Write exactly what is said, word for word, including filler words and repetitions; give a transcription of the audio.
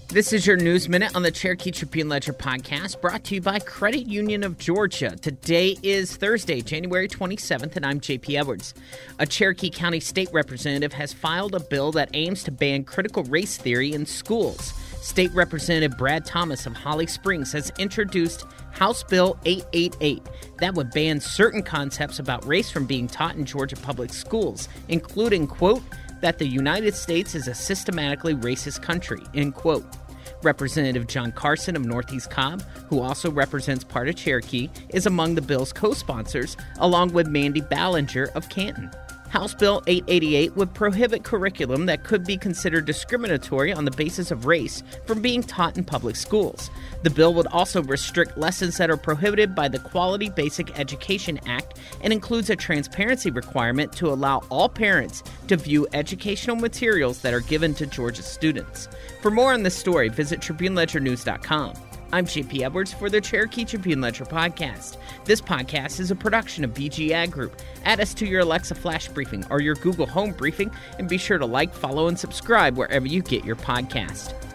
This is your News Minute on the Cherokee Tribune-Ledger podcast, brought to you by Credit Union of Georgia. Today is Thursday, January twenty-seventh, and I'm J P Edwards. A Cherokee County state representative has filed a bill that aims to ban critical race theory in schools. State Representative Brad Thomas of Holly Springs has introduced House Bill eight eighty-eight that would ban certain concepts about race from being taught in Georgia public schools, including, quote, that the United States is a systematically racist country, end quote. Representative John Carson of Northeast Cobb, who also represents part of Cherokee, is among the bill's co-sponsors, along with Mandy Ballinger of Canton. House Bill eight eighty-eight would prohibit curriculum that could be considered discriminatory on the basis of race from being taught in public schools. The bill would also restrict lessons that are prohibited by the Quality Basic Education Act and includes a transparency requirement to allow all parents to view educational materials that are given to Georgia students. For more on this story, visit Tribune Ledger News dot com. I'm J P Edwards for the Cherokee Tribune-Ledger podcast. This podcast is a production of B G Ag Group. Add us to your Alexa Flash Briefing or your Google Home Briefing, and be sure to like, follow, and subscribe wherever you get your podcast.